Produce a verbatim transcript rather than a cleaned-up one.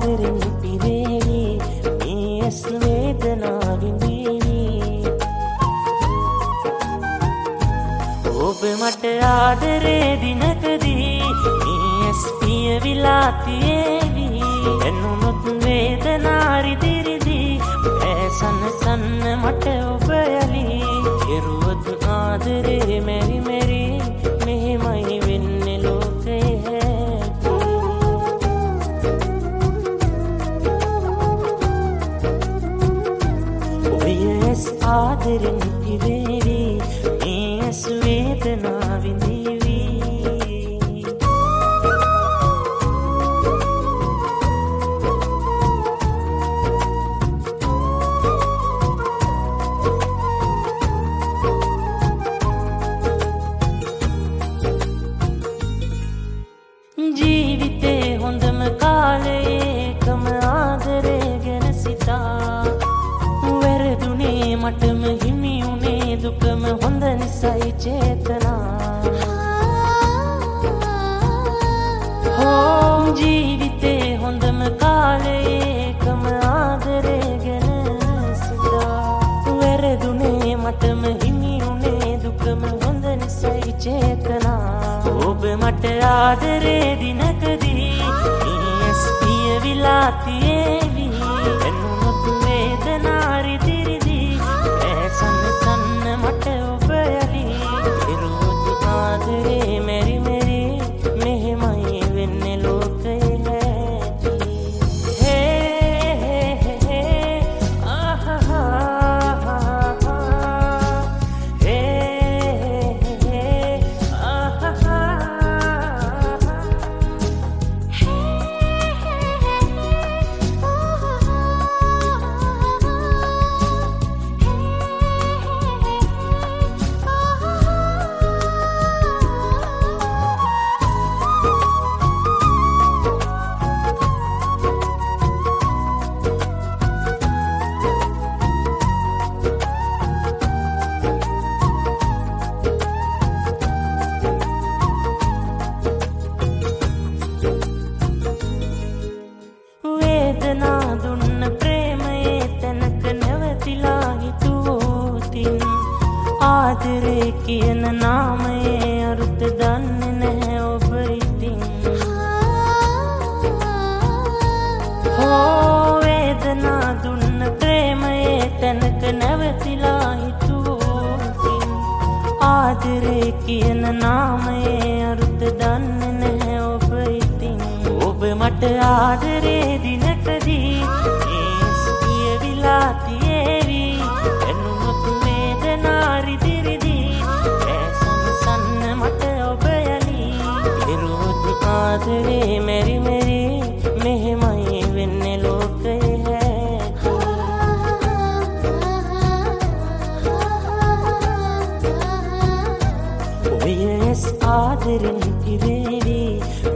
ආදරෙන් පිරේවි මේ ඇස් වේදනා විඳිවි ඔබ මට ආදරේ දිනකදී මේ ඇස් පියවිලා තියේවි එනුනොත් වේදනා රිදි රිදි ඇසන සන්න මට ඔබ යලි කෙරුවොත් ආදරේ මෙරි මෙරි මෙහෙමයි වෙන්නේ ලෝකේ ඔයස් ආදරෙන් පිරේවි මේ ඇස් වේදනා විඳිවි ජීවිතේ හොඳම කාලේ එකම ආදරේ ගැන සිතා වැරදුනේ මටම හිමි උනේ දුකම හොඳ නිසයි චේතනා හෝ ජීවිතේ හොඳම කාලේ එකම ආදරේ ගැන සිතා වැරදුනේ මටම හිමි උනේ දුකම හොඳ නිසයි චේතනා ඔබ මට ආදරේ දිනකදී ඇස් පියවිලා තියේවි එනුනොත් වේදනා රිදි රිදි ඇසන්න සන්න මට ඔබ යලි කෙරුවොත් ආදරේ මෙරි මෙරි මෙහෙමයි වෙන්නේ ලෝකේ වේදනා දුන්න ප්‍රේමයේ තැනක නැවතිලා හිතුවෝතින් ආදරේ කියන නාමයේ අරුත දන්නේ නැහැ ඔබ ඉතින් හෝ වේදනා දුන්න ප්‍රේමයේ තැනක නැවතිලා හිතුවෝතින් ආදරේ කියන නාමයේ අරුත දන්නේ නැහැ ඔබ ඉතින් ඔබ මට ආදරේ දිනකදී ඇස් පියවිලා තියේවි එනුනොත් වේදනා රිදි රිදි ඇසන සන්න මට ඔබ යලි කෙරුවොත් ආදරේ මෙරි මෙරි මෙහෙමයි වෙන්නේ ලෝකේ ඔයස් ආදරෙන් පිරේවි